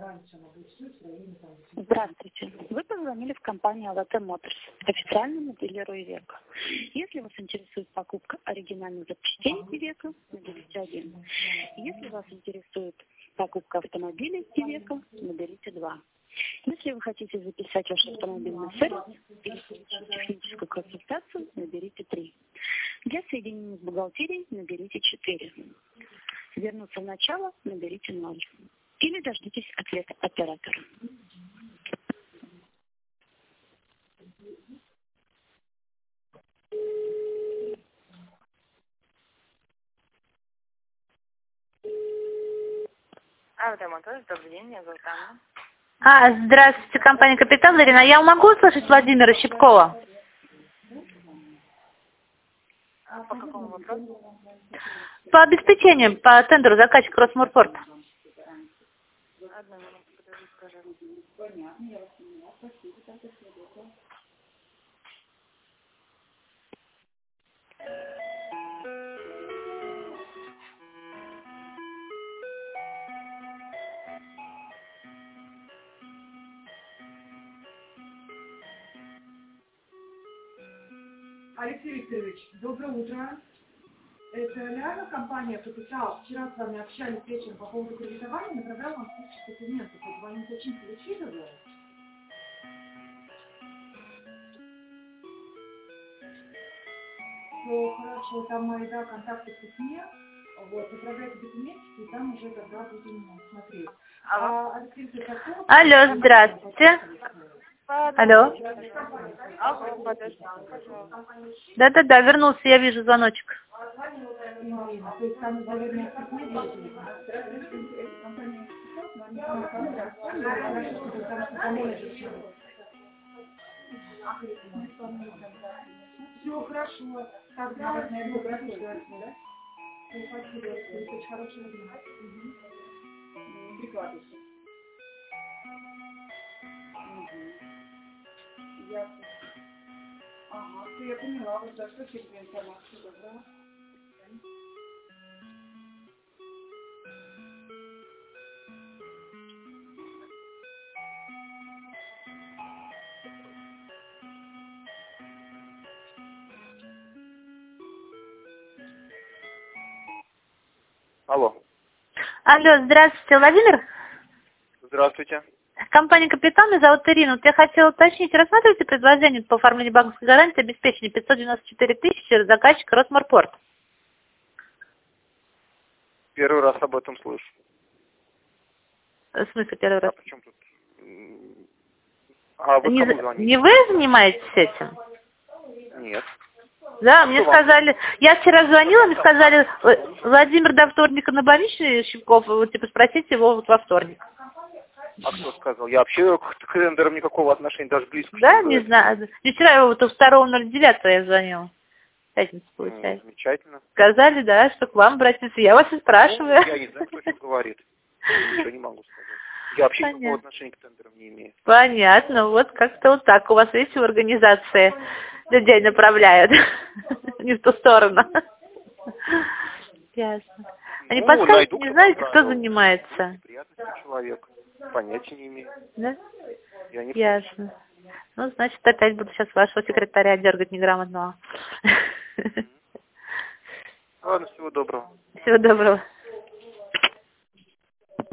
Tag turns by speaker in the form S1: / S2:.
S1: Здравствуйте. Вы позвонили в компанию Lotte Motors, официальному дилеру Iveco. Если вас интересует покупка оригинальных запчастей Iveco, наберите 1. Если вас интересует покупка автомобилей Iveco, наберите 2. Если вы хотите записать ваш автомобильный сервис или получить техническую консультацию, наберите 3. Для соединения с бухгалтерией наберите 4. Вернуться в начало, наберите 0. Или дождитесь ответа оператора.
S2: Автомотор, добрый день, меня зовут Анна.
S3: Здравствуйте, компания «Капитал». Ирина, я могу услышать Владимира Щипкова?
S2: По какому вопросу?
S3: По обеспечению, по тендеру заказчика Росморпорт.
S2: Одну минуту, подождите, пожалуйста.
S4: Алексей Викторович, доброе утро. Это реально компания «Капитал». Вчера с вами общались вечером по поводу кредитования, направлял вам список документов. Вот вам уточнить получили? Все хорошо, там мои контакты в письме. Вот, направляйте документики, и там уже тогда будем смотреть. Алексей Викторович,
S3: Алло, здравствуйте. Алло.
S2: Алло, подождите, пожалуйста.
S3: Да, вернулся, я вижу звоночек.
S4: То есть там, наверное, в письме все хорошо. Тогда, наверное, да? Спасибо, очень хорошего дня. Прикладывайся. Ясно. Ага, все, я поняла. Вот за что тебе информацию добра.
S5: Алло.
S3: Алло, здравствуйте, Владимир.
S5: Здравствуйте.
S3: Компания «Капитал», меня зовут Ирина. Вот я хотела уточнить, рассматриваете предложение по оформлению банковской гарантии обеспечения 594 тысячи заказчика Росморпорт?
S5: Первый раз об этом слышу.
S3: В смысле первый раз?
S5: А при чем тут? А вы кому звоните?
S3: Не вы занимаетесь этим?
S5: Нет.
S3: Да, мне сказали, я вчера звонила, мне сказали, Владимир до вторника на больничный, Щипков, вот, типа спросите его вот во вторник.
S5: А кто сказал? Я вообще к тендерам никакого отношения, даже близко.
S3: Да, не знаю. И вчера его вот 2.09 я звонила. Пятница, получается.
S5: Замечательно.
S3: Сказали, да, что к вам обратиться. Я вас и спрашиваю.
S5: Я не знаю, кто сейчас говорит. Ничего не могу сказать. Я вообще никакого отношения к тендерам не имею.
S3: Понятно, вот как-то вот так. У вас, видите, в организации людей направляют. Не в ту сторону. Ясно. Они подскажут, не знаете, кто занимается?
S5: Неприятный человек. Понятия не имею.
S3: Да?
S5: Я не
S3: Ясно. Ну, значит, опять буду сейчас вашего секретаря дергать неграмотного.
S5: Ладно, всего доброго.
S3: Всего доброго.